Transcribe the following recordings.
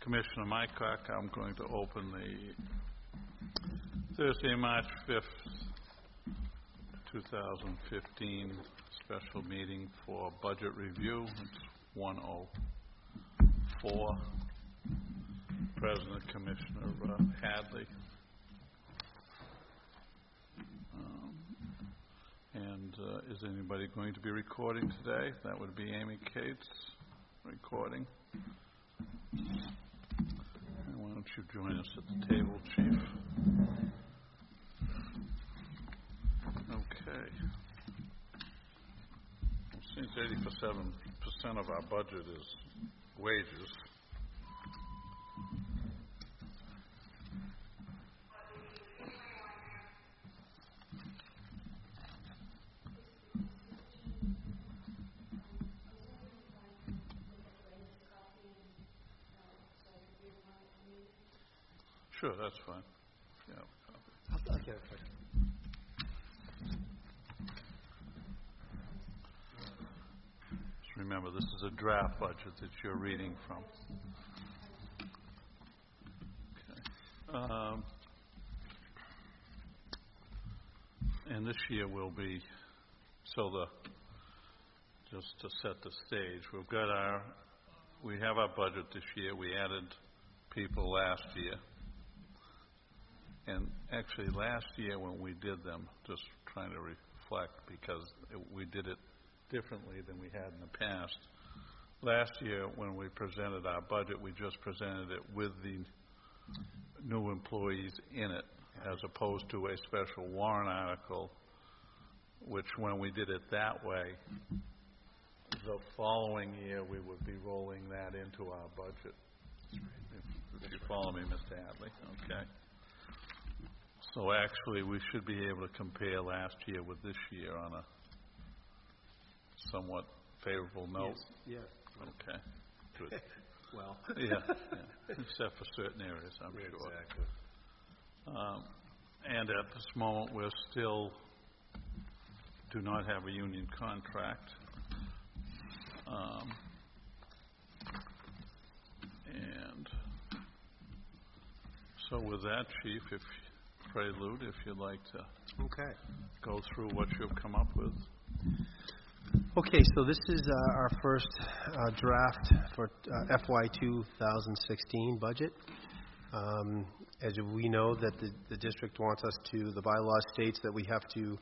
Commissioner Mycock. I'm going to open the Thursday, March 5th, 2015 special meeting for budget review. It's 1:04. President Commissioner Hadley. Is anybody going to be recording today? That would be Amy Cates recording. And why don't you join us at the table, Chief? Okay. Well, since 87% of our budget is wages, sure, that's fine. Yeah. I'll get it for you. Just remember, this is a draft budget that you're reading from. Okay. And this year will be, just to set the stage, we have our budget this year. We added people last year. And actually last year when we did them, just trying to reflect because we did it differently than we had in the past. Last year when we presented our budget, we just presented it with the new employees in it as opposed to a special warrant article, which when we did it that way, the following year we would be rolling that into our budget. If you follow me, Mr. Hadley, okay. So actually, we should be able to compare last year with this year on a somewhat favorable note. Yes. Okay. Good. Well. Yeah. Except for certain areas, I'm sure. Exactly. And at this moment, we still do not have a union contract. And so with that, Chief, Prelude, if you'd like to go through what you've come up with. Okay, so this is our first draft for FY 2016 budget. As we know that the district wants us to, the bylaw states that we have to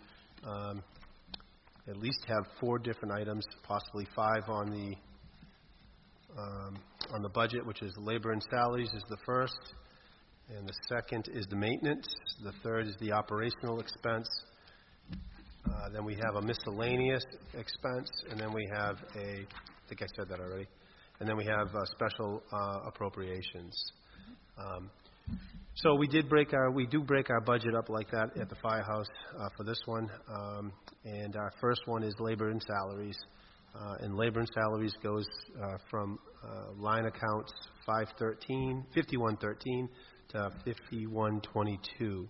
at least have 4 different items, possibly 5 on the budget, which is labor and salaries is the first. And the second is the maintenance. The third is the operational expense. Then we have a miscellaneous expense. And then we have I think I said that already. And then we have special appropriations. So we do break our budget up like that at the firehouse for this one. And our first one is labor and salaries. And labor and salaries goes from line accounts 5113 to 5122.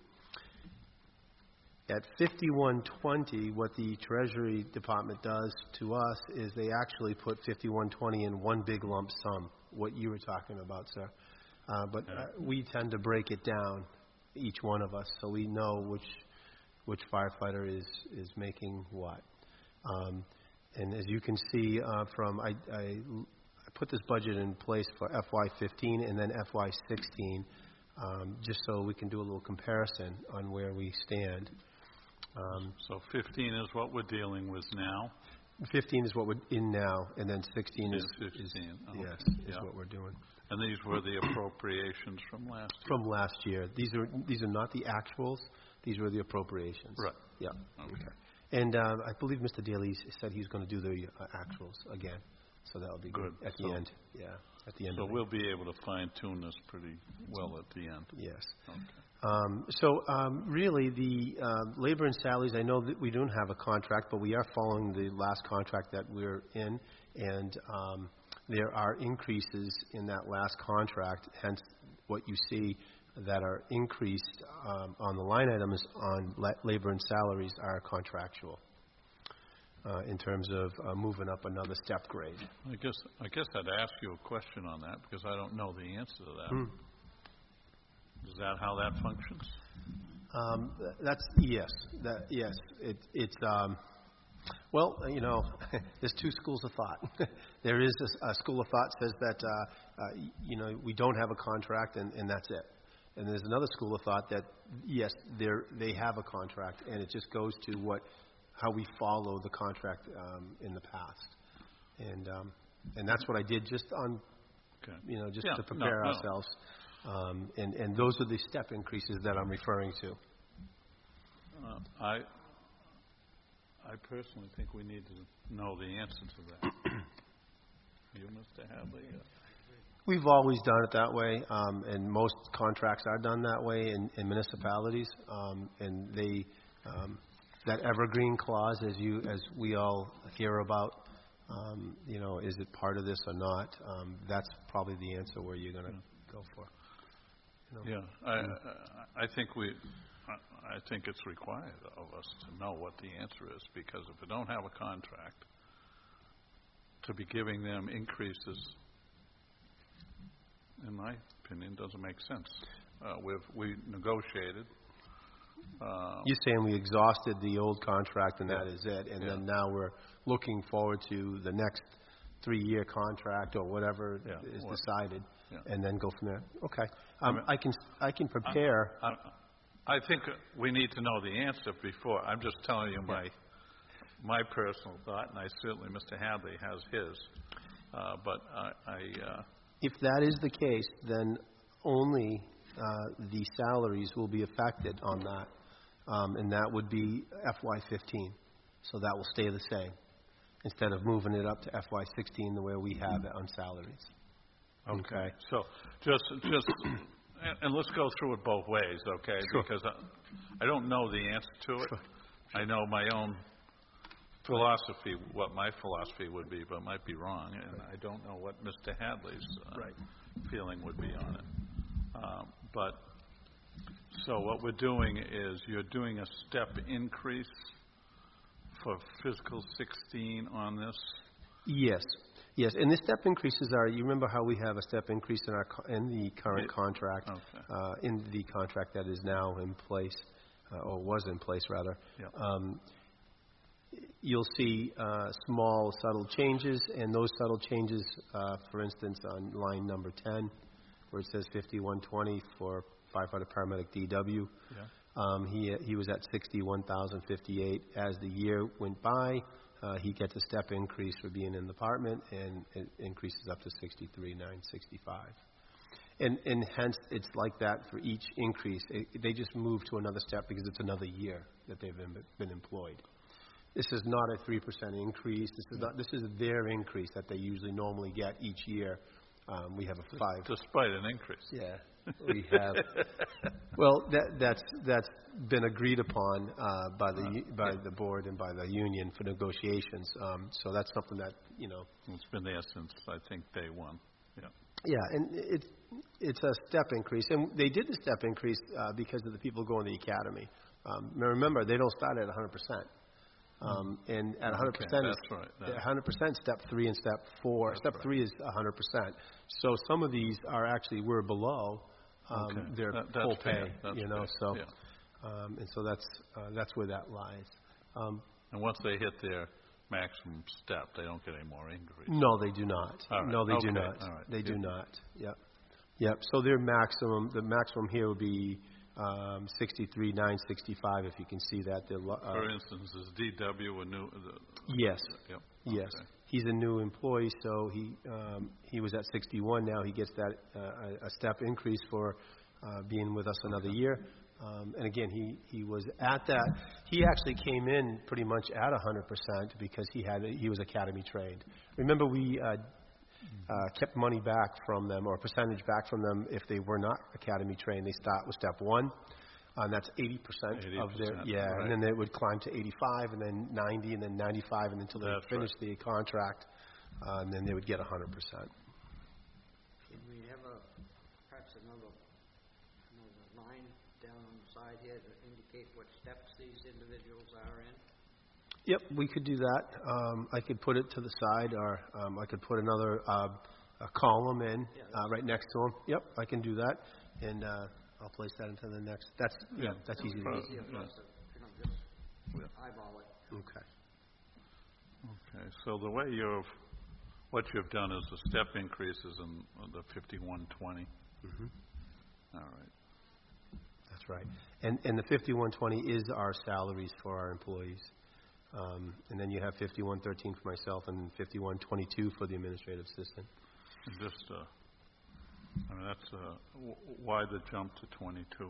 At 5120, what the Treasury Department does to us is they actually put 5120 in one big lump sum, what you were talking about, sir. But we tend to break it down, each one of us, so we know which firefighter is making what. And as you can see I put this budget in place for FY15 and then FY16, just so we can do a little comparison on where we stand. So 15 is what we're dealing with now? 15 is what we're in now, and then 16 is 15. Yes, is what we're doing. And these were the appropriations from last year? From last year. These are not the actuals. These were the appropriations. Right. Yeah. Okay. And I believe Mr. Daly said he's going to do the actuals again. So that'll be good at the end. Yeah, at the end. So we'll be able to fine-tune this pretty well at the end. Yes. Okay. Really, the labor and salaries, I know that we don't have a contract, but we are following the last contract that we're in, and there are increases in that last contract, hence what you see that are increased on the line items on labor and salaries are contractual. in terms of moving up another step grade. I guess I'd ask you a question on that, because I don't know the answer to that. Is that how that functions? Yes. It's well, there's two schools of thought. There is a school of thought says that, we don't have a contract and that's it. And there's another school of thought that, yes, they have a contract, and it just goes to how we follow the contract in the past. And that's what I did just on, to prepare ourselves. And those are the step increases that I'm referring to. I personally think we need to know the answer to that. You, Mr. Hadley? We've always done it that way, and most contracts are done that way in municipalities. And that evergreen clause, as we all hear about, is it part of this or not? That's probably the answer where you're going to go for. Yeah, I think it's required of us to know what the answer is, because if we don't have a contract, to be giving them increases, in my opinion, doesn't make sense. We negotiated. You're saying we exhausted the old contract and that is it, and then now we're looking forward to the next 3-year contract or whatever is decided, and then go from there. Okay. I can prepare. I think we need to know the answer before. I'm just telling you my personal thought, and I certainly, Mr. Hadley has his. But if that is the case, then only the salaries will be affected on that, and that would be FY15. So that will stay the same, instead of moving it up to FY16 the way we have it on salaries. Okay. So just and let's go through it both ways, okay? Sure. Because I don't know the answer to it. Sure. I know my own philosophy, what my philosophy would be, but it might be wrong, and I don't know what Mr. Hadley's feeling would be on it. So what we're doing is you're doing a step increase for fiscal 16 on this? Yes, and the step increases are, you remember how we have a step increase in the current contract, in the contract that is now in place, or was in place rather. Yep. You'll see small, subtle changes, and those subtle changes, for instance, on line number 10, where it says 5120 for firefighter paramedic DW. Yeah. He was at $61,058. As the year went by, he gets a step increase for being in the department, and it increases up to $63,965. And hence, it's like that for each increase. They just move to another step because it's another year that they've been employed. This is not a 3% increase. This is their increase that they usually normally get each year. We have a 5. Despite an increase. Yeah, we have. Well, that's been agreed upon by the board and by the union for negotiations. So that's something that It's been there since I think day one. Yeah. Yeah, and it's a step increase, and they did the step increase because of the people going to the academy. Remember, they don't start at 100%. And at 100%, that's right. 100% step 3 and step 4. That's step right. 3 is 100%. So some of these are actually we're below their full pay. So and so that's where that lies. And once they hit their maximum step, they don't get any more increase. No, they do not. Right. No, they do not. All right. They do not. Yep. So their maximum, the maximum here would be 63,965, if you can see that. For instance, is DW a new? Yes. Yep. Yes. Okay. He's a new employee, so he was at 61. Now he gets that a step increase for being with us another year. And again, he was at that. He actually came in pretty much at 100% because he was academy trained. Remember, we kept money back from them, or a percentage back from them, if they were not academy trained. They start with step 1, and that's 80% of their, right. And then they would climb to 85, and then 90, and then 95, and until they finish the contract, and then they would get 100%. Can we have perhaps another line down on the side here to indicate what steps these individuals are in? Yep, we could do that. I could put it to the side, or I could put another a column in right next to them. Yep, I can do that, and I'll place that into the next. That's that's easy to do. Easier for us to, just eyeball it. Okay. Okay, so the way what you've done is the step increases in the 5120. Mm-hmm. All right. That's right. And the 5120 is our salaries for our employees. And then you have 5113 for myself and 5122 for the administrative assistant. And just, I mean, that's, why the jump to 22?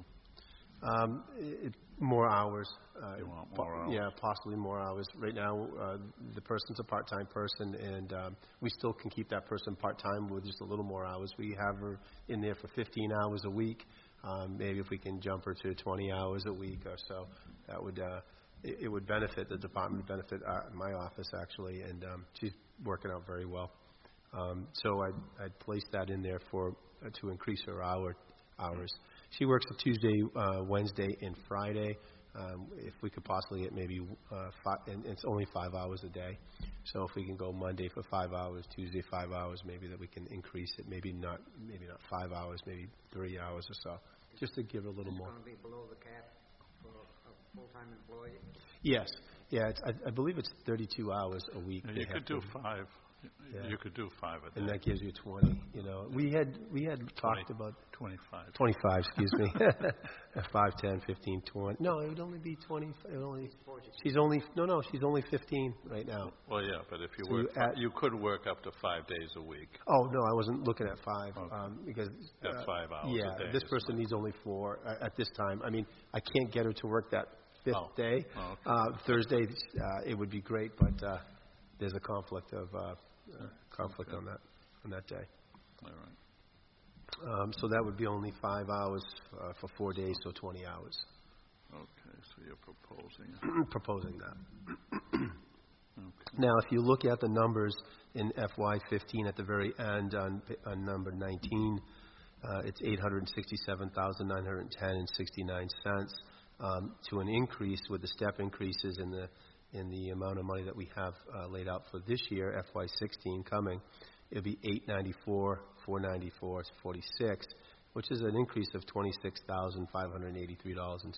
More hours. You want more hours? Yeah, possibly more hours. Right now, the person's a part-time person, and we still can keep that person part-time with just a little more hours. We have her in there for 15 hours a week. Maybe if we can jump her to 20 hours a week or so, that would it would benefit the department, benefit my office actually, and she's working out very well. So I'd place that in there to increase her hours. She works a Tuesday, Wednesday, and Friday. If we could possibly get maybe 5, and it's only 5 hours a day. So if we can go Monday for 5 hours, Tuesday 5 hours, maybe that we can increase it. Maybe not 5 hours, maybe 3 hours or so, just to give her a little more. It's going to be below the cap for a full-time employee? Yes. Yeah, I believe it's 32 hours a week. Yeah, you could do 5. Yeah. You could do 5 a day. And that gives you 20. You know, we had talked about 25. 25. Excuse me. 5, 10, 15, 20. No, it would only be 20. She's only 15 right now. Well, yeah, but if you So work, you could work up to 5 days a week. Oh no, I wasn't looking at 5 Okay. Because That's 5 hours yeah, a day. this person needs only 4 at this time. I mean, I can't get her to work that 5th day. Oh, okay. Thursday, it would be great, but there's a conflict on that day. All right. So that would be only 5 hours for 4 days, so 20 hours. Okay, so you're proposing. Proposing that. Okay. Now, if you look at the numbers in FY15 at the very end on number 19, it's $867,910.69 to an increase with the step increases in the amount of money that we have laid out for this year, FY16 coming. It'll be $894,494.46, which is an increase of $26,583.77.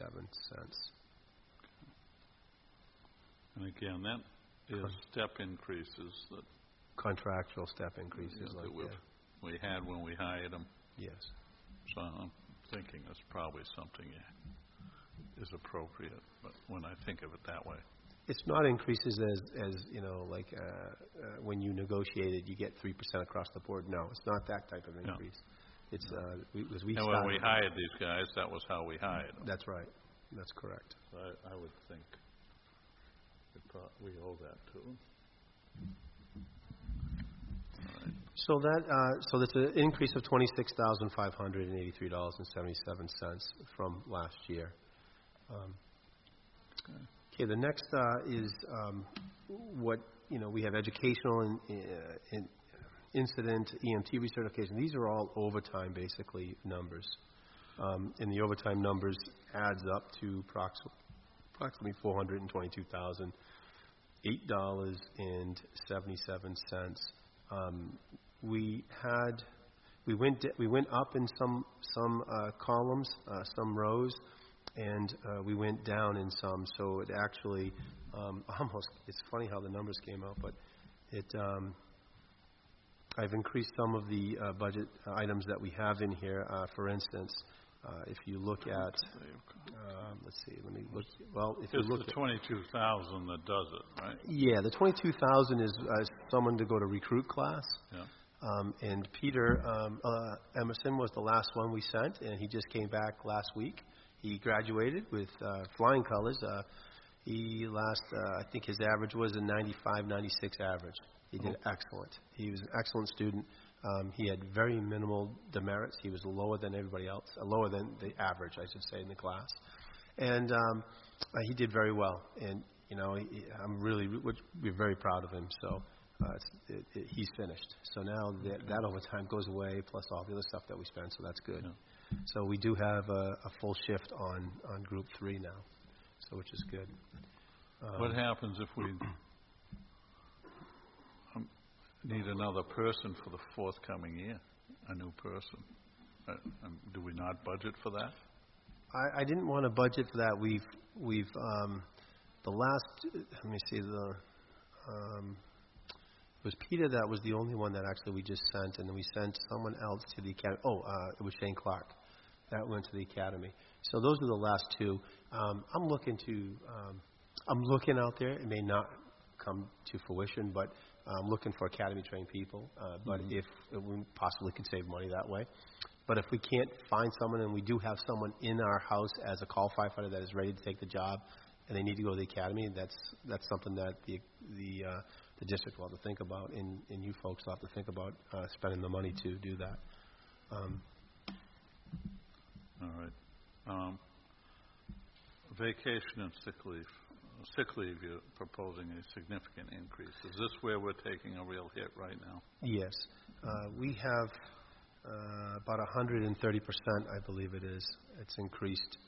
And again, that is step increases that Contractual step increases that like we had when we hired them. yes. So I'm thinking that's probably something is appropriate, but when I think of it that way. It's not increases as you know, like when you negotiated, you get 3% across the board. No, it's not that type of increase. It's as we And started. when we hired these guys, that was how we hired them. That's right. That's correct. So I would think we owe that to them. All right. So that's an increase of $26,583.77 from last year. Okay, the next is what we have educational and incident EMT recertification. These are all overtime basically numbers, and the overtime numbers adds up to approximately $422,008.77. We went up in some columns, some rows, and we went down in some. So it actually it's funny how the numbers came out, but I've increased some of the budget items that we have in here. For instance, if you look at, let's see, let me look. Well, if you It's look the at 22,000 that does it, right? yeah, the 22,000 is someone to go to recruit class. Yeah. And Peter Emerson was the last one we sent, and he just came back last week. He graduated with flying colors. He I think his average was a 95, 96 average. He did excellent. He was an excellent student. He had very minimal demerits. He was lower than everybody else, lower than the average, I should say, in the class. And he did very well. And, we're very proud of him. So he's finished. So now that overtime goes away, plus all the other stuff that we spend, so that's good. Yeah. So we do have a full shift on Group 3 now, so which is good. What happens if we need another person for the forthcoming year, a new person? Do we not budget for that? I didn't want to budget for that. We've the last, let me see, it was Peter that was the only one that actually we just sent, and then we sent someone else to the academy. It was Shane Clark that went to the academy. So those are the last two. I'm looking out there. It may not come to fruition, but I'm looking for academy-trained people. But if we possibly could save money that way. But if we can't find someone, and we do have someone in our house as a call firefighter that is ready to take the job, and they need to go to the academy, that's something that the district will have to think about, and you folks will have to think about spending the money to do that. All right. Vacation and sick leave. Sick leave, you're proposing a significant increase. Is this where we're taking a real hit right now? Yes. We have about 130%, I believe it is. It's increased.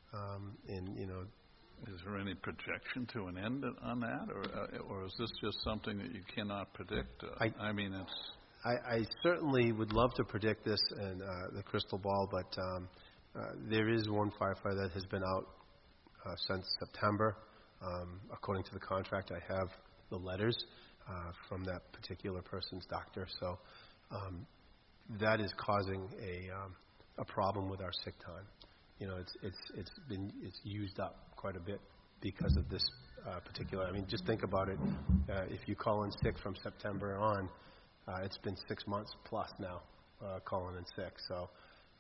Is there any projection to an end on that, or is this just something that you cannot predict? I certainly would love to predict this in the crystal ball, but there is one firefighter that has been out since September. According to the contract, I have the letters from that particular person's doctor. So that is causing a problem with our sick time. It's used up quite a bit because of this particular. I mean, just think about it. If you call in sick from September on, it's been 6 months plus now calling in sick. So,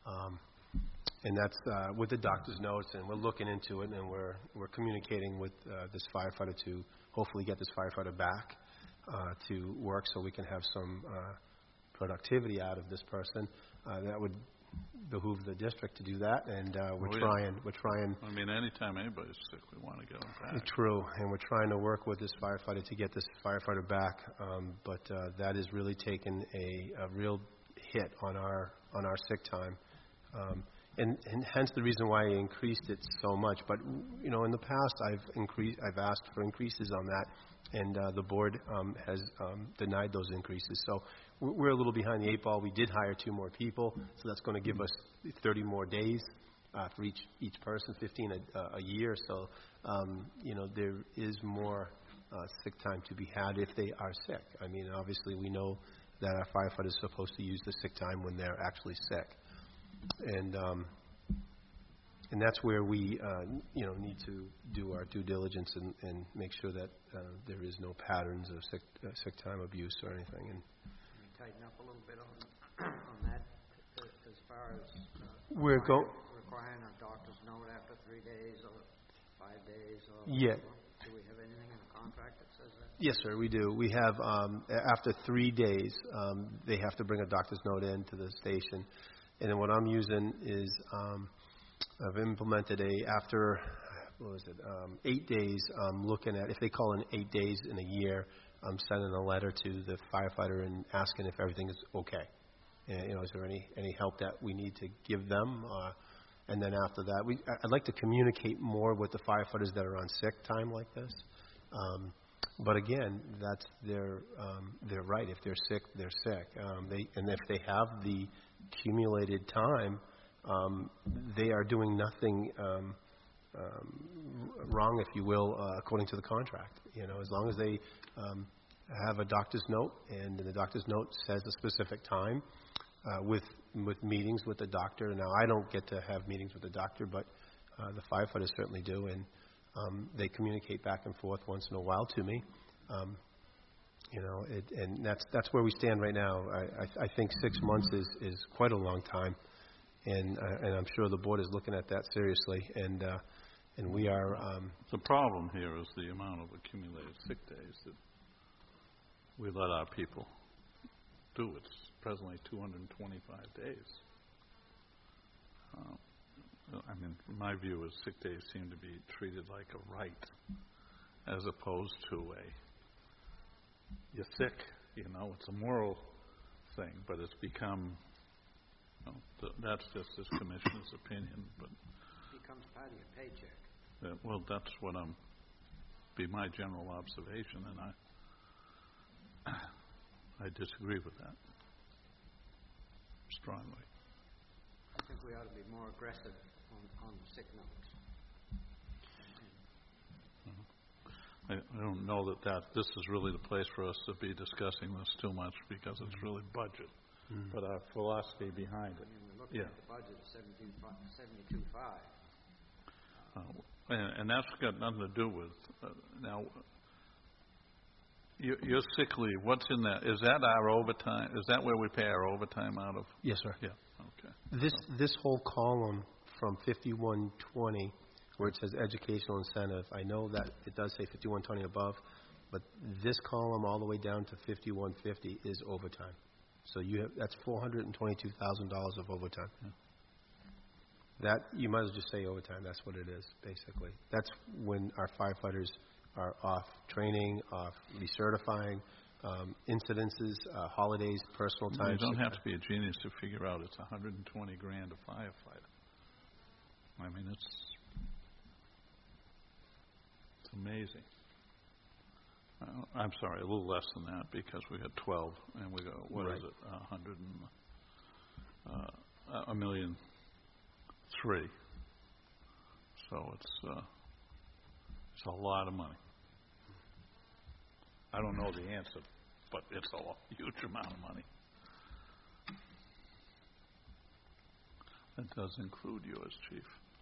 and that's with the doctor's notes, and we're looking into it, and we're communicating with this firefighter to hopefully get this firefighter back to work, so we can have some productivity out of this person. That would behoove the district to do that, and we're trying. I mean, anytime anybody's sick, we want to get them back. True, and we're trying to work with this firefighter to get this firefighter back, but that has really taken a real hit on our sick time, and hence the reason why I increased it so much. But in the past, I've asked for increases on that, and the board has denied those increases. So we're a little behind the eight ball. We did hire 2 more people, so that's going to give us 30 more days for each person, 15 a year. So there is more sick time to be had if they are sick. I mean, obviously we know that our firefighters are supposed to use the sick time when they're actually sick, and that's where we need to do our due diligence and make sure that there is no patterns of sick time abuse or anything. And tighten up a little bit on that as far as requiring a doctor's note after 3 days or 5 days or yeah. Do we have anything in the contract that says that? Yes, sir, we do. We have after 3 days they have to bring a doctor's note in to the station, and then what I'm using is I've implemented after 8 days. I'm looking at if they call in 8 days in a year, I'm sending a letter to the firefighter and asking if everything is okay. Is there any help that we need to give them? And then after that, I'd like to communicate more with the firefighters that are on sick time like this. But again, that's their right. If they're sick, they're sick. And if they have the accumulated time, they are doing nothing wrong, if you will, according to the contract. As long as they have a doctor's note, and the doctor's note says a specific time with meetings with the doctor. Now, I don't get to have meetings with the doctor, but the firefighters certainly do, and they communicate back and forth once in a while to me. And that's where we stand right now. I think 6 months is quite a long time, and I'm sure the board is looking at that seriously, and we are. The problem here is the amount of accumulated sick days that we let our people do. It's presently 225 days. My view is sick days seem to be treated like a right, as opposed to you're sick. It's a moral thing, but it's become. That's just this commissioner's opinion, but it becomes part of your paycheck. well, that's what I'm be my general observation, and I disagree with that strongly. I think we ought to be more aggressive on the sick notes. I don't know that this is really the place for us to be discussing this too much because it's really budget. But our philosophy behind it. I mean, we're looking at the budget, 72.5. And that's got nothing to do with, now, your sick leave, what's in that? Is that our overtime? Is that where we pay our overtime out of? Yes, sir. Yeah, okay. This whole column from 5120, where it says educational incentive, I know that it does say 5120 above, but this column all the way down to 5150 is overtime. So that's $422,000 of overtime. Yeah. That, you might as well just say overtime. That's what it is, basically. That's when our firefighters are off training, off recertifying, incidences, holidays, personal time. You don't have to be a genius to figure out it's $120,000 a firefighter. I mean, it's amazing. I'm sorry, a little less than that because we had 12 and we got, what is it, $1.3 million. So it's a lot of money. I don't know the answer, but it's a huge amount of money. That does include yours, Chief.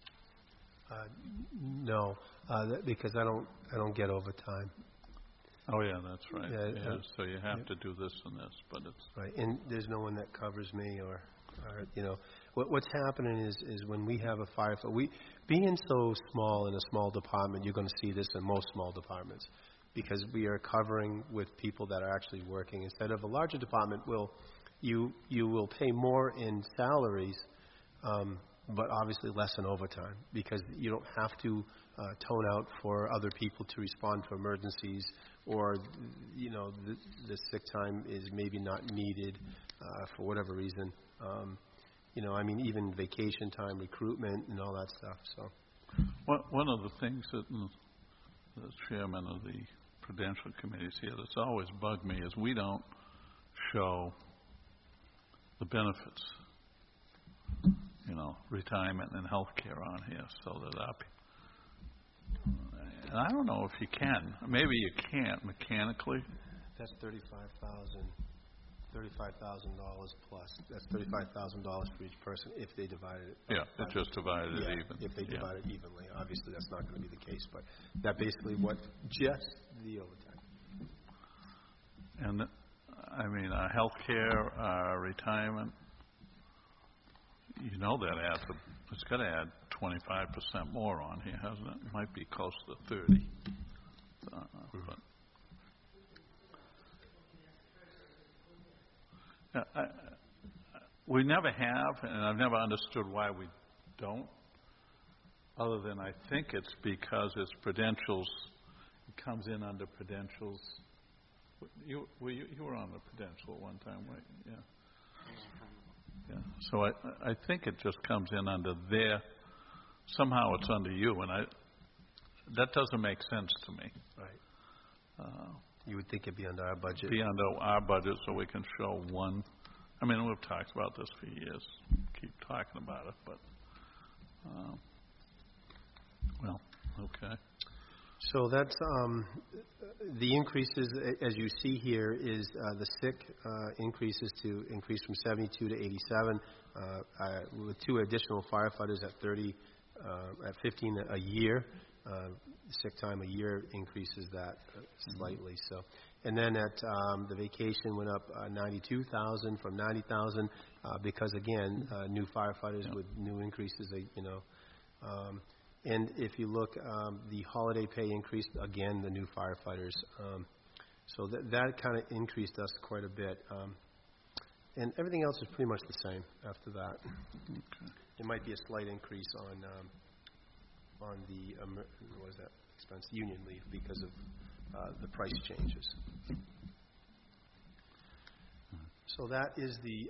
No, because I don't get overtime. Oh yeah, that's right. Yeah, so you have to do this and this, but it's right. And there's no one that covers me, or you know, what's happening is when we have a firefighter, being so small in a small department, you're going to see this in most small departments, because we are covering with people that are actually working. Instead of a larger department, you will pay more in salaries, but obviously less in overtime, because you don't have to tone out for other people to respond to emergencies, or you know the sick time is maybe not needed for whatever reason. You know, I mean, even vacation time, recruitment, and all that stuff. So, one of the things that the chairman of the Prudential Committees here that's always bugged me is we don't show the benefits, you know, retirement and health care on here, so that and I don't know if you can. Maybe you can't mechanically. that's $35,000 plus. That's $35,000 for each person if they divided it. Yeah, they just divided it even. If they divide it evenly. Obviously, that's not going to be the case, but that basically just the overtime. And I mean, our health care, our retirement, you know that adds it's got to add 25% more on here, hasn't it? It might be close to 30. But we never have, and I've never understood why we don't, other than I think it's because it's Prudential's, it comes in under Prudential's. You were on the Prudential at one time, right? Yeah. Yeah. So I think it just comes in under their, somehow it's under you, and that doesn't make sense to me. Right. You would think it'd be under our budget. Be under our budget so we can show one. I mean, we've talked about this for years. Keep talking about it, but, well, okay. So that's the increases, as you see here, is the sick increases to increase from 72 to 87, with 2 additional firefighters at 30, at 15 a year. Sick time a year increases that slightly. So, and then at the vacation went up 92,000 from 90,000 because again, new firefighters with new increases. You know. And if you look, the holiday pay increased, again, the new firefighters. So that kind of increased us quite a bit. And everything else is pretty much the same after that. Okay. There might be a slight increase on the, what is that expense? Union leave because of the price changes. So that is the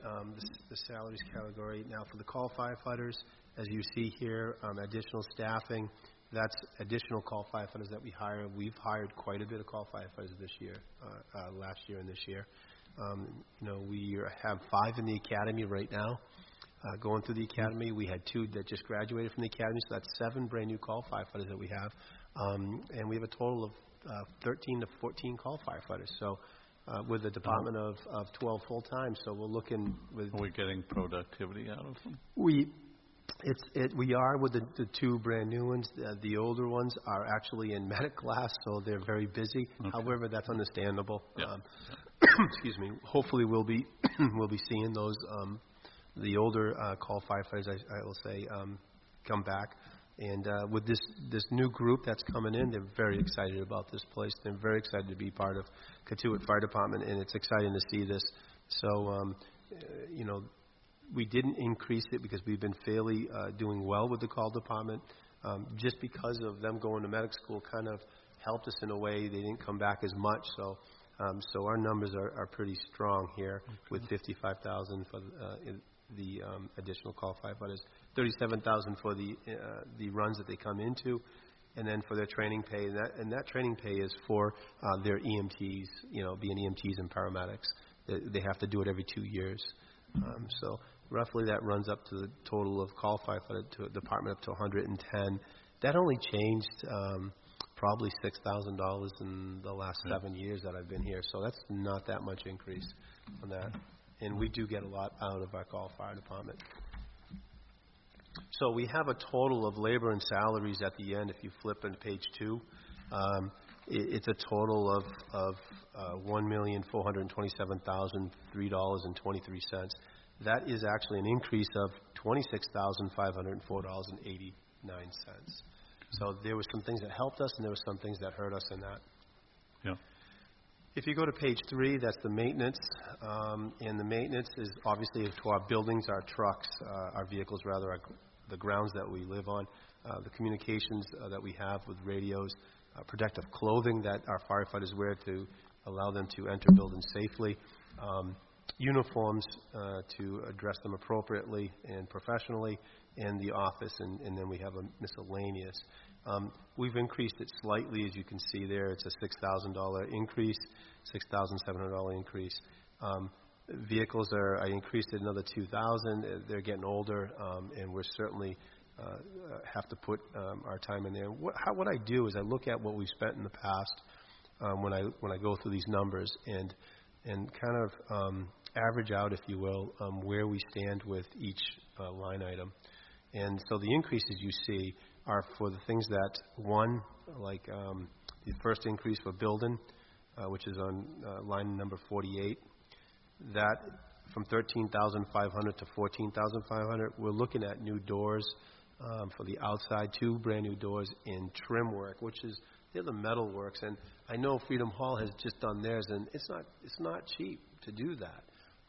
salaries category. Now for the call firefighters, as you see here, additional staffing That's additional call firefighters that we hire. We've hired quite a bit of call firefighters this year, last year and this year. We have 5 in the academy right now. Going through the academy, we had 2 that just graduated from the academy, so that's 7 brand new call firefighters that we have. And we have a total of 13 to 14 call firefighters. So with a department of 12 full-time, so we're looking with... Are we getting productivity out of them? We are with the 2 brand new ones. The older ones are actually in medic class, so they're very busy. Okay. However, that's understandable. Yeah. Excuse me. Hopefully, we'll be seeing those the older call firefighters, I will say, come back. And with this new group that's coming in, they're very excited about this place. They're very excited to be part of Cotuit Fire Department, and it's exciting to see this. So, we didn't increase it because we've been fairly doing well with the call department. Just because of them going to medic school kind of helped us in a way. They didn't come back as much, so our numbers are pretty strong here. Okay. With 55,000 for the additional call firefighters, 37,000 for the runs that they come into, and then for their training pay. And that training pay is for their EMTs, being EMTs and paramedics. They have to do it every 2 years. So roughly that runs up to the total of call firefighter to a department up to 110. That only changed probably $6,000 in the last 7 years that I've been here. So that's not that much increase on that. And we do get a lot out of our call fire department. So we have a total of labor and salaries at the end. If you flip into page 2, it's a total of $1,427,003.23. That is actually an increase of $26,504.89. So there were some things that helped us, and there were some things that hurt us in that. Yeah. If you go to page 3, that's the maintenance, and the maintenance is obviously to our buildings, our trucks, our vehicles, rather, the grounds that we live on, the communications that we have with radios, protective clothing that our firefighters wear to allow them to enter buildings safely, uniforms to address them appropriately and professionally, and the office, and then we have a miscellaneous. We've increased it slightly, as you can see there. It's a $6,000 increase, $6,700 increase. Vehicles I increased it another $2,000. They're getting older, and we're certainly have to put our time in there. What I do is I look at what we've spent in the past when I go through these numbers and kind of average out, if you will, where we stand with each line item. And so the increases you see are for the things that, one, like the first increase for building, which is on line number 48, that from $13,500 to $14,500, we're looking at new doors for the outside, 2 brand new doors in trim work, which is, they're the metal works. And I know Freedom Hall has just done theirs, and it's not cheap to do that.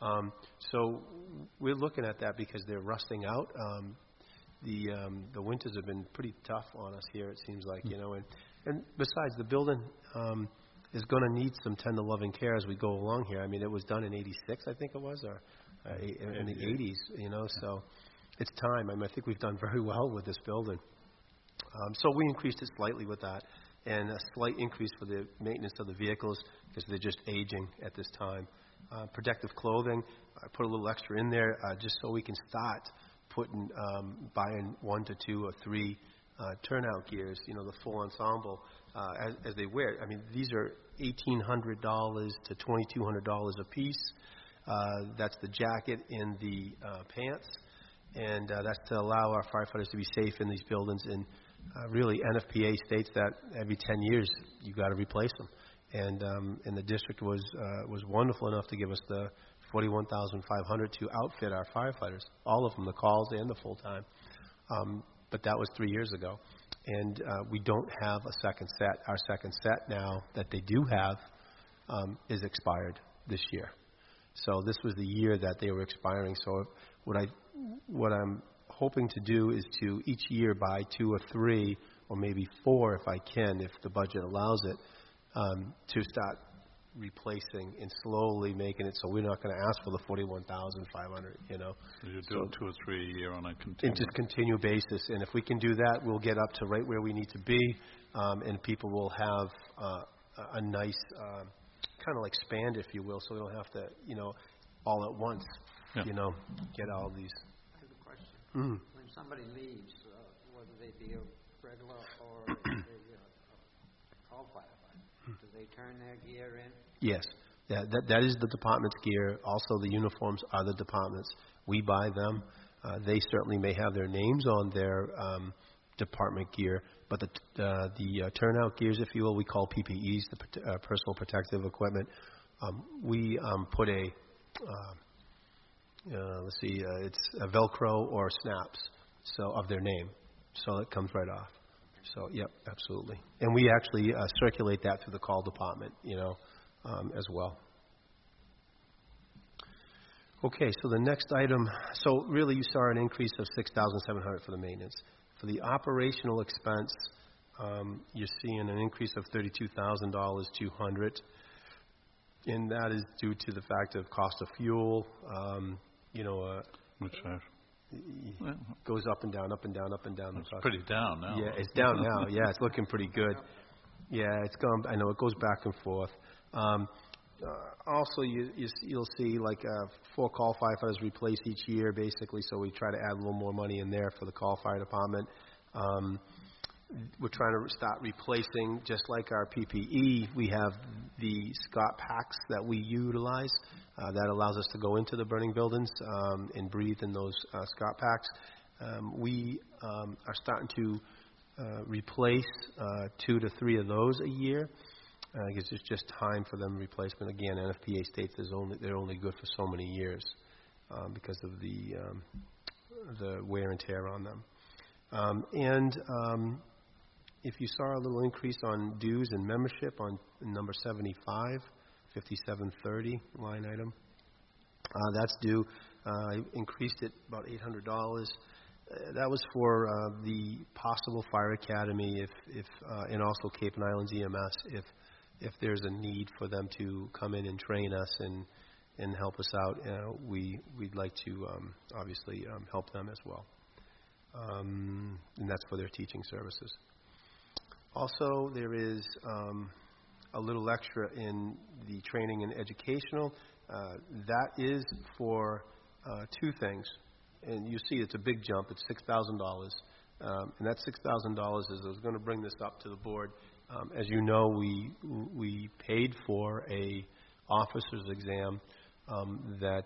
So we're looking at that because they're rusting out. The winters have been pretty tough on us here, it seems like, and besides, the building is going to need some tender loving care as we go along here. I mean, it was done in '86, I think it was, or in the '80s, so it's time. I mean, I think we've done very well with this building. So we increased it slightly with that, and a slight increase for the maintenance of the vehicles because they're just aging at this time. Protective clothing, I put a little extra in there just so we can start buying 1 to 2 or 3 turnout gears, the full ensemble as they wear it. I mean, these are $1,800 to $2,200 a piece. That's the jacket and the pants, and that's to allow our firefighters to be safe in these buildings. And really, NFPA states that every 10 years you got to replace them. And the district was wonderful enough to give us the $41,500 to outfit our firefighters, all of them, the calls and the full-time. But that was 3 years ago. And we don't have a second set. Our second set now that they do have is expired this year. So this was the year that they were expiring. So what I'm hoping to do is to each year buy 2 or 3 or maybe 4 if I can, if the budget allows it, to start replacing and slowly making it so we're not going to ask for the 41,500, you know. So you do 2 or 3 a year on a In continuous. just continue basis. And if we can do that, we'll get up to right where we need to be, and people will have a nice kind of like span, if you will, so we don't have to, you know, all at once, Yeah. you know, get all these. I have a question. Mm. When somebody leaves, whether they be a regular or a call firefighter, do they turn their gear in? Yes, that is the department's gear. Also, the uniforms are the department's. We buy them. They certainly may have their names on their department gear, but the turnout gears, if you will, we call PPEs, the personal protective equipment. We put a it's a Velcro or snaps, so of their name, so it comes right off. So, yep, absolutely. And we actually circulate that through the call department, you know, as well. Okay, so the next item, so really you saw an increase of $6,700 for the maintenance. For the operational expense, you're seeing an increase of $32,200, and that is due to the fact of cost of fuel, you know, Which goes up and down, up and down, up and down. it's pretty down now. Yeah, it's down now. Yeah, it's looking pretty good. Yeah, it's gone. I know it goes back and forth. Also, you'll see like 4 call firefighters replace each year, basically. So we try to add a little more money in there for the call fire department. We're trying to start replacing, just like our PPE. We have the Scott packs that we utilize. That allows us to go into the burning buildings and breathe in those Scott packs. We are starting to replace 2 to 3 of those a year. I guess it's just time for them replacement. Again, NFPA states they're only good for so many years because of the wear and tear on them. If you saw a little increase on dues and membership on number 75, 5730 line item, that's due. I increased it about $800. That was for the possible fire academy, and also Cape and Islands EMS, if there's a need for them to come in and train us and help us out, we'd like to obviously help them as well. And that's for their teaching services. Also, there is a little extra in the training and educational. That is for 2 things. And you see it's a big jump. It's $6,000. And that $6,000 is, I was going to bring this up to the board. As you know, we paid for a officer's exam that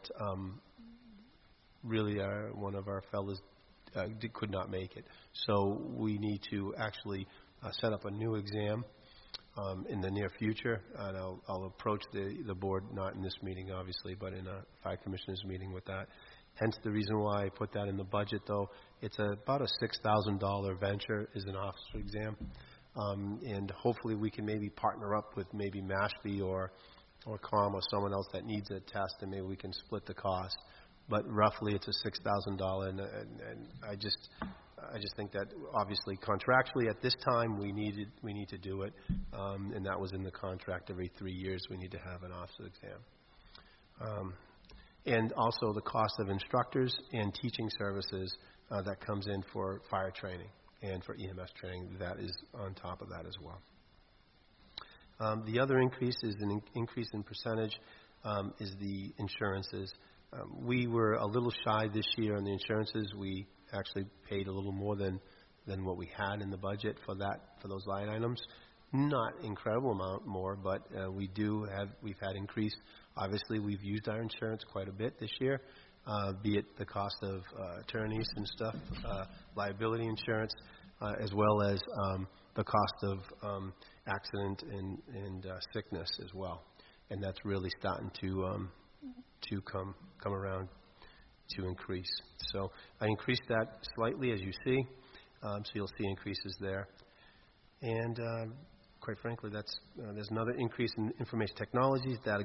really one of our fellows could not make it. So we need to actually set up a new exam in the near future. And I'll approach the board, not in this meeting, obviously, but in a fire commissioners meeting with that. Hence the reason why I put that in the budget, though. It's about a $6,000 venture is an officer exam. And hopefully we can maybe partner up with maybe Mashpee or COM or someone else that needs a test, and maybe we can split the cost. But roughly it's a $6,000, and I just think that obviously contractually at this time we need to do it, and that was in the contract. Every 3 years we need to have an officer exam. And also the cost of instructors and teaching services that comes in for fire training and for EMS training, that is on top of that as well. The other increase is an increase in percentage is the insurances. We were a little shy this year on the insurances. We actually paid a little more than what we had in the budget for those line items. Not incredible amount more, but we've had increase. Obviously, we've used our insurance quite a bit this year, be it the cost of attorneys and stuff, liability insurance, as well as the cost of accident and sickness as well. And that's really starting to come around to increase. So I increased that slightly, as you see. So you'll see increases there. And quite frankly, there's another increase in information technologies. That's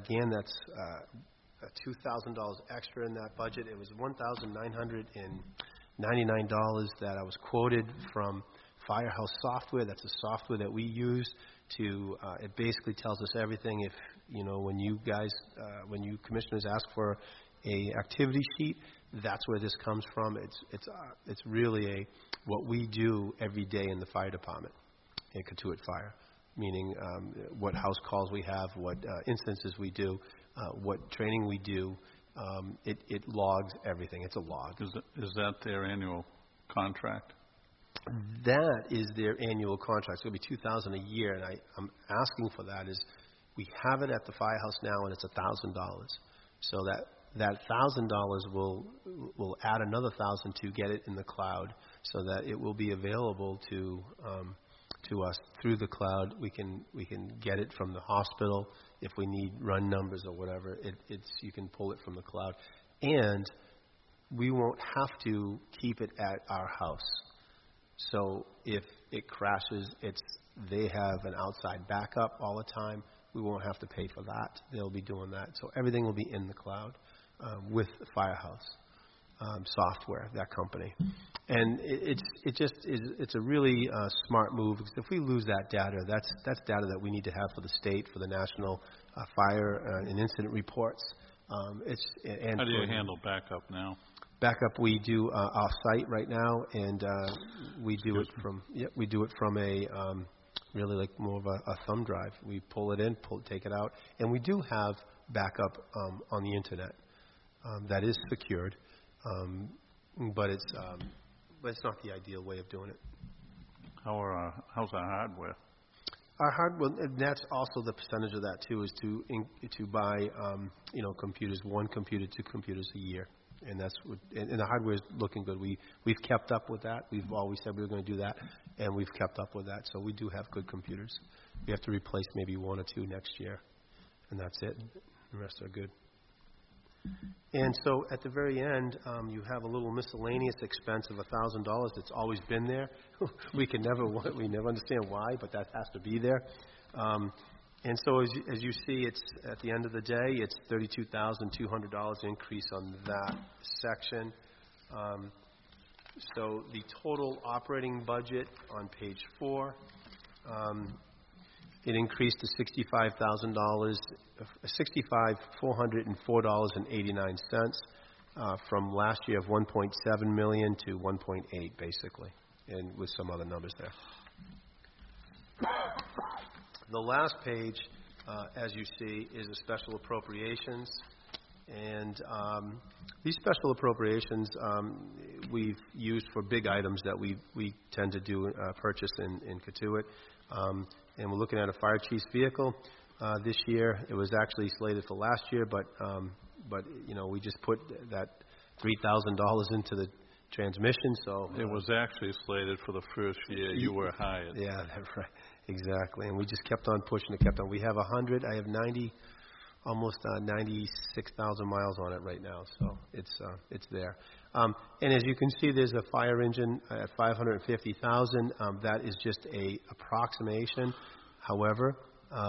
$2,000 extra in that budget. It was $1,999 that I was quoted Firehouse software. That's a software that we use to, it basically tells us everything. If, when you guys, when you commissioners ask for a activity sheet, that's where this comes from. It's really what we do every day in the fire department, in Katuitt Fire, meaning what house calls we have, what instances we do, what training we do. It logs everything. It's a log. Is that their annual contract? That is their annual contract. It's going to be $2,000 a year, and I'm asking for that. Is we have it at the firehouse now, and it's $1,000. So that $1,000 will add another $1,000 to get it in the cloud, so that it will be available to us through the cloud. We can get it from the hospital if we need run numbers or whatever. You can pull it from the cloud, and we won't have to keep it at our house. So if it crashes, they have an outside backup all the time. We won't have to pay for that. They'll be doing that. So everything will be in the cloud with the Firehouse software, that company. And it's a really smart move, because if we lose that data, that's data that we need to have for the state, for the national fire and incident reports. How do you handle backup now? Backup we do off-site right now, and we do it from a really like more of a thumb drive. We pull it in, take it out, and we do have backup on the internet that is secured, but it's not the ideal way of doing it. How's our hardware? Our hardware, and that's also the percentage of that too, is to buy computers, 1 computer, 2 computers a year. And and the hardware is looking good. We've kept up with that. We've always said we were going to do that, and we've kept up with that. So we do have good computers. We have to replace maybe 1 or 2 next year, and that's it. The rest are good. And so at the very end, you have a little miscellaneous expense of $1,000 that's always been there. we never understand why, but that has to be there. And so as you see, it's at the end of the day, it's $32,200 increase on that section. So the total operating budget on page 4, it increased to $65,404.89 from last year of $1.7 million to $1.8 basically, and with some other numbers there. The last page, as you see, is a special appropriations, and these special appropriations we've used for big items that we tend to do purchase in Katuitt, and we're looking at a fire chief's vehicle this year. It was actually slated for last year, but we just put that $3,000 into the transmission. So it was actually slated for the first year you were hired. Yeah, that's right. Exactly, and we just kept on pushing it, kept on. We have 100. I have 90, almost 96,000 miles on it right now, so it's there. And as you can see, there's a fire engine at 550,000. That is just a approximation. However,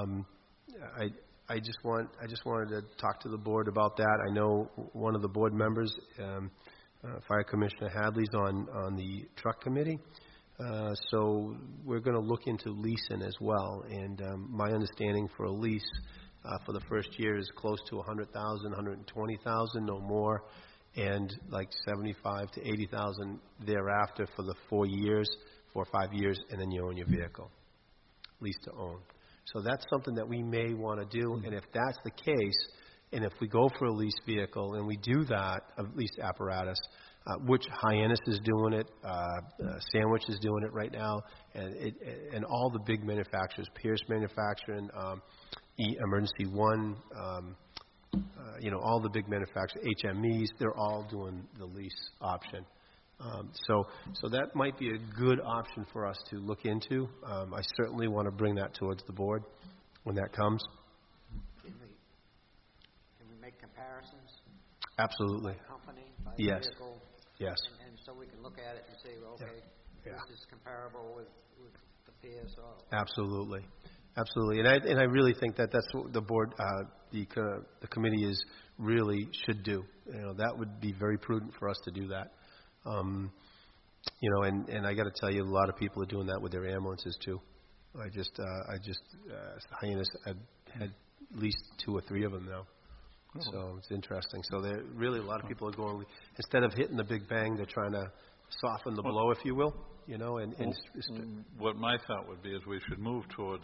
I just wanted to talk to the board about that. I know one of the board members, Fire Commissioner Hadley's on the truck committee. So we're going to look into leasing as well, and my understanding for a lease for the first year is close to 100,000, 120,000, no more, and like 75 to 80,000 thereafter for the 4 or 5 years, and then you own your vehicle, lease to own. So that's something that we may want to do, and if that's the case, and if we go for a lease vehicle and we do that, a lease apparatus, which Hyannis is doing it, Sandwich is doing it right now, and all the big manufacturers, Pierce Manufacturing, Emergency One, all the big manufacturers, HMEs, they're all doing the lease option. So that might be a good option for us to look into. I certainly want to bring that towards the board when that comes. Can we make comparisons? Absolutely. By company, by Yes. vehicle? Yes. And so we can look at it and say, well, okay, Yeah. this is comparable with the PSO. Absolutely. Absolutely. And I really think that's what the board, the committee should do. That would be very prudent for us to do that. You know, and I got to tell you, a lot of people are doing that with their ambulances too. Hyannis had at least 2 or 3 of them now. So it's interesting. So there really a lot of people are going, instead of hitting the big bang, they're trying to soften the blow, if you will. You know, what my thought would be is we should move towards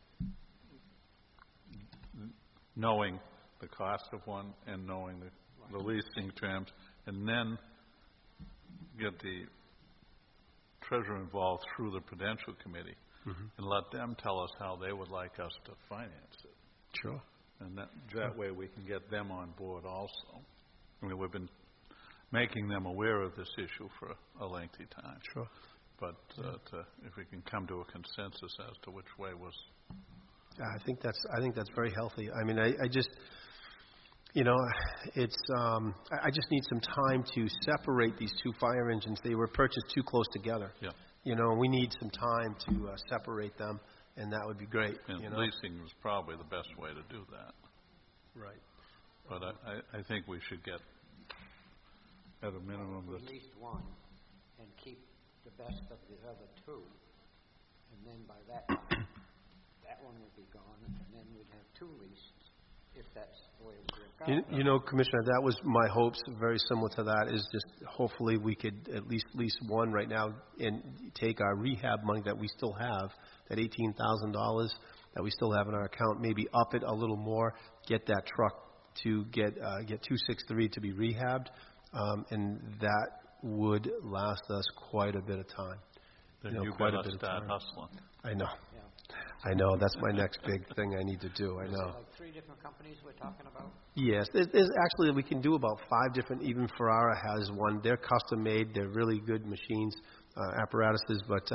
knowing the cost of one and knowing the leasing terms, and then get the treasurer involved through the Prudential Committee, and let them tell us how they would like us to finance it. Sure. And that way we can get them on board also. I mean, we've been making them aware of this issue for a lengthy time. Sure. But if we can come to a consensus as to which way was... I think that's very healthy. I mean, I just, you know, it's, I just need some time to separate these 2 fire engines. They were purchased too close together. Yeah. You know, we need some time to separate them, and that would be great. And you know? leasing is probably the best way to do that. Right. But I think we should get, at a minimum, at least one, and keep the best of the other 2, and then by that time, that one would be gone, and then we'd have 2 leases, if that's the way it would work out. You know, Commissioner, that was my hopes, very similar to that, is just hopefully we could at least lease one right now and take our rehab money that we still have, that $18,000 that we still have in our account, maybe up it a little more, get that truck to get 263 to be rehabbed, and that would last us quite a bit of time. Then you better start hustling. I know. Yeah. I know. That's my next big thing I need to do. I know. Is it like 3 different companies we're talking about? Yes. There's actually, we can do about 5 different, even Ferrara has one. They're custom made. They're really good machines, apparatuses, but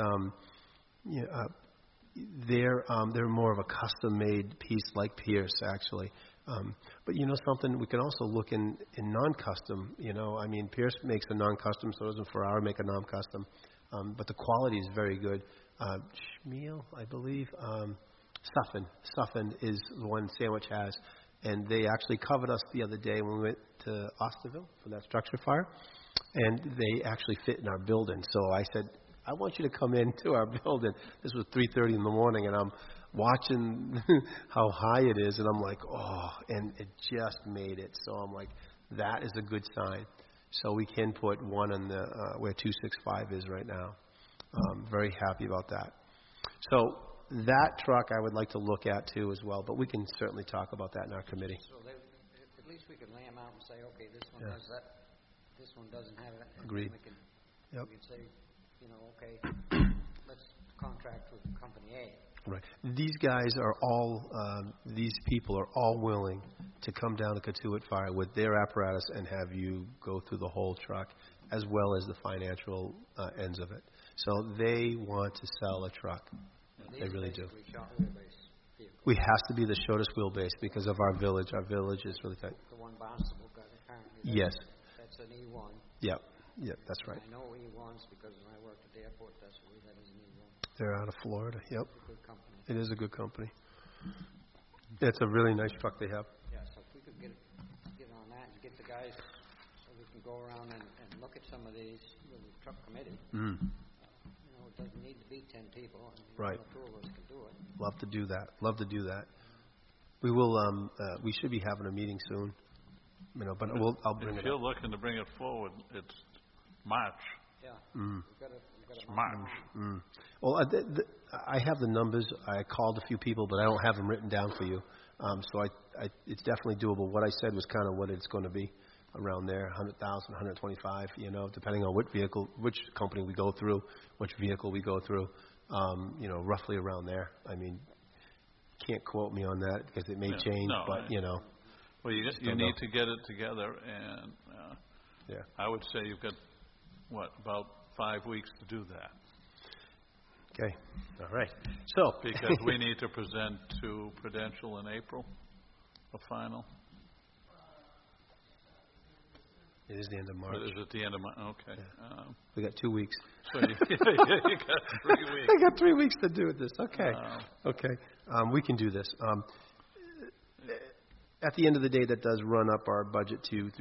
they're more of a custom made piece like Pierce, actually. But you know something, we can also look in non-custom. You know, I mean, Pierce makes a non-custom, so doesn't Ferrara make a non-custom. But the quality is very good. Schmiel, I believe, Suffin is the one Sandwich has, and they actually covered us the other day when we went to Osterville for that structure fire, and they actually fit in our building. So I said, I want you to come into our building. This was 3:30 in the morning, and I'm watching how high it is, and I'm like, oh, and it just made it. So I'm like, that is a good sign. So we can put one in the where 265 is right now. Very happy about that. So that truck I would like to look at too as well, but we can certainly talk about that in our committee. So at least we can lay them out and say, okay, this one has that, this one doesn't have it. And Agreed. We can say, you know, okay, let's contract with company A. Right. These guys are all, these people are all willing to come down to Katuitt Fire with their apparatus and have you go through the whole truck, as well as the financial ends of it. So they want to sell a truck. They really do. We have to be the shortest wheelbase because of our village. Our village is really tight. The one Barnstable got apparently. Yes. That's an E1. Yep. Yep, that's right. I know E1s because when I worked at the airport, that's where that is an E1. They're out of Florida. Yep. It's a good company. It is a good company. It's a really nice truck they have. Yeah, so if we could get on that and get the guys so we can go around and look at some of these with the truck committee. Mm. You know, it doesn't need to be 10 people. I mean, Right. 2 of us can do it. Love to do that. Love to do that. We will. We should be having a meeting soon. You know, but I'll bring it up. If you're looking to bring it forward, it's March. Yeah. Mm. We've got It's a March. Mm. Well, I have the numbers. I called a few people, but I don't have them written down for you. So it's definitely doable. What I said was kind of what it's going to be around there, 100,000, 125, you know, depending on which company we go through, which vehicle we go through, you know, roughly around there. I mean, can't quote me on that because it may change, but, you know. Well, you need to get it together, and yeah. I would say you've got, about 5 weeks to do that. Okay. All right. So. Because we need to present to Prudential in April, a final. It is the end of March. Is it the end of March? Okay. Yeah. We got 2 weeks. So you got 3 weeks. I got 3 weeks to do this. Okay. Okay. We can do this. At the end of the day, that does run up our budget to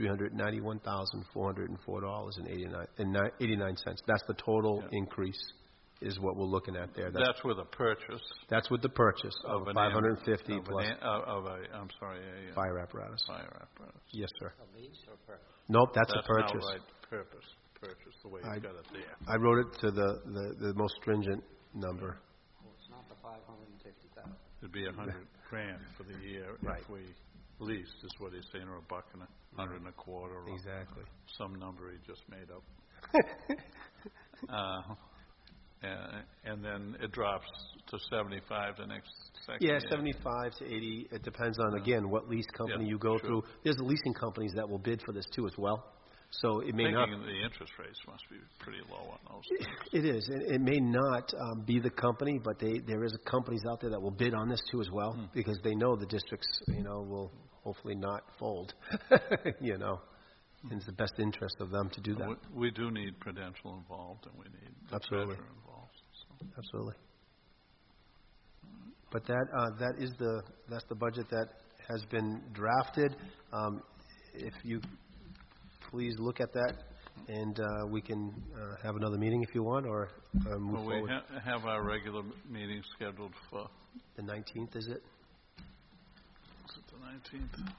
$391,404.89. That's the total increase, is what we're looking at there. That's with a purchase. That's with the purchase of an 550 of plus an, of a, I'm sorry, a fire apparatus. fire apparatus. Yes, sir. A lease or purchase? Nope, that's a That's purchase. an outright purchase, the way you've got it there. I wrote it to the most stringent number. Well, it's not the 550,000. It'd be $100,000 for the year Right. if we leased, is what he's saying, or $1.25, or Exactly. some number he just made up. And then it drops to 75 the next second Yeah, year. 75 to 80. It depends on, again, what lease company Yeah, you go sure. through. There's leasing companies that will bid for this too as well. So it may not. Thinking the interest rates must be pretty low on those things. It is. It may not be the company, but there is companies out there that will bid on this too as well, because they know the districts, will hopefully not fold, And it's the best interest of them to do that. We do need Prudential involved, and we need the Absolutely. treasurer involved. So. Absolutely. But that's the budget that has been drafted. If you please look at that, and we can have another meeting if you want, or move Well, we forward. have our regular meeting scheduled for, The 19th, is it? is it the 19th?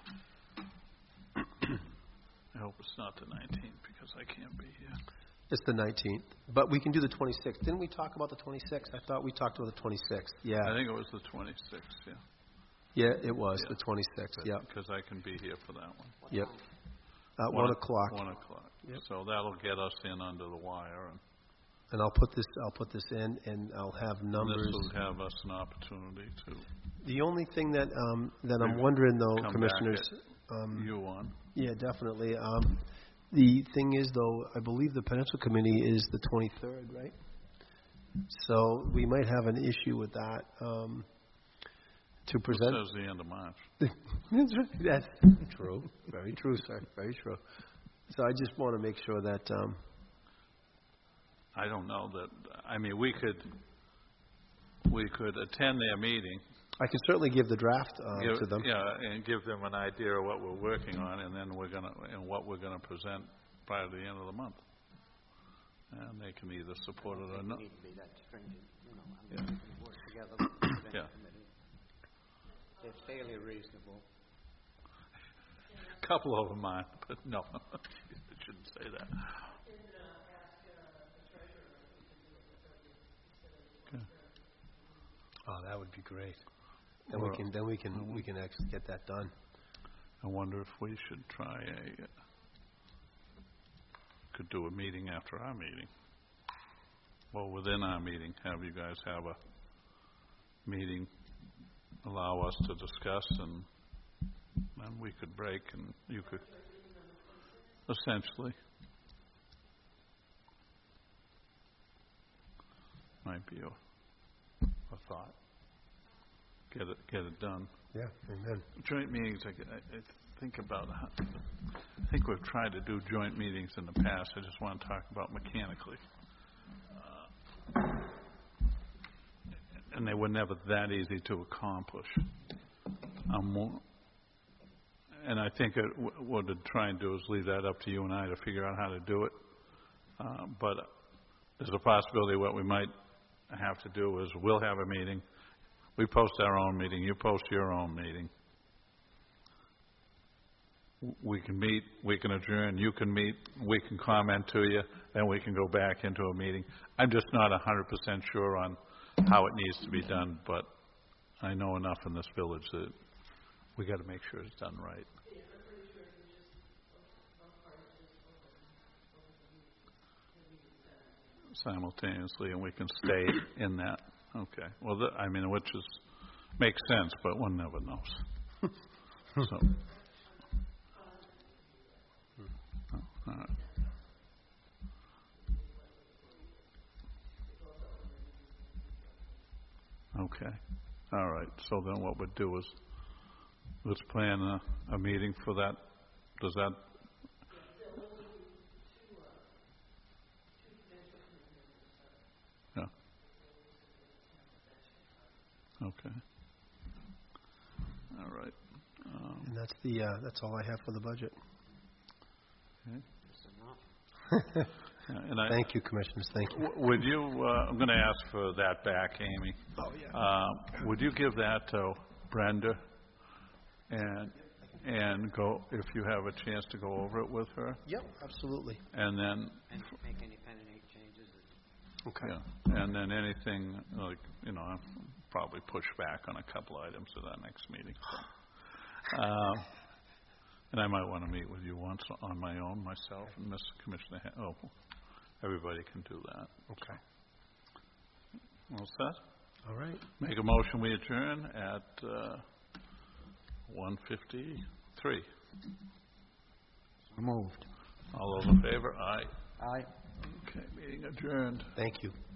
I hope it's not the 19th, because I can't be here. It's the 19th, but we can do the 26th. Didn't we talk about the 26th? I thought we talked about the 26th. I Yeah, think it was the 26th, yeah. yeah, it was Yeah. the 26th. Yep, Because I can be here for that one. What yep. time? 1 o'clock, 1 o'clock. Yep. So that'll get us in under the wire, and and I'll put this in, and I'll have this numbers. will have us an opportunity to The only thing that I'm wondering though, come Commissioners, back at you on. yeah, definitely. The thing is though, I believe the Peninsula Committee is the 23rd, right? So we might have an issue with that. To It present. says the end of March. That's true. Very true, sir. Very true. So I just want to make sure that, I don't know that, I mean, we could attend their meeting. I can certainly give the draft to them. Yeah, and give them an idea of what we're working on, and then what we're gonna present prior to the end of the month. And they can either support it or They not. need to be that stringent, we can work together with the Prudential Yeah. Committee. They're fairly reasonable. Couple of them are, but no, I shouldn't say that. Oh, that would be great. Then Well, we can actually get that done. I wonder if we should try could do a meeting after our meeting. Well, within our meeting, have you guys have a meeting, allow us to discuss, and then we could break, and you could, essentially. Might be a thought. Get it done. Yeah, amen. Joint meetings, I think about, I think we've tried to do joint meetings in the past. I just want to talk about mechanically. And they were never that easy to accomplish. And I think what I'd try and do is leave that up to you and I to figure out how to do it. But there's a possibility what we might have to do is we'll have a meeting. We post our own meeting. You post your own meeting. We can meet, we can adjourn, you can meet, we can comment to you, then we can go back into a meeting. I'm just not 100% sure on how it needs to be done, but I know enough in this village that we got to make sure it's done right. Simultaneously, and we can stay in that. Okay. Well, which makes sense, but one never knows. So. All right. Okay. All right. So then what we'd do is let's plan a meeting for that. Does that? Yeah. Okay. All right. And that's That's all I have for the budget. It's enough. And I, Thank you, Commissioners, thank you. would you, I'm going to ask for that back, Amy. Oh, yeah. Would you give that to Brenda and go, if you have a chance to go over it with her? Yep, absolutely. And then, And make any pen and ink changes. Okay. yeah, and then anything, like, I'll probably push back on a couple items at our next meeting. And I might want to meet with you once on my own, myself and Miss Commissioner, everybody can do that. Okay. All set? All right. Make a motion, we adjourn at 1:53. So moved. All those in favor? Aye. Aye. Okay, meeting adjourned. Thank you.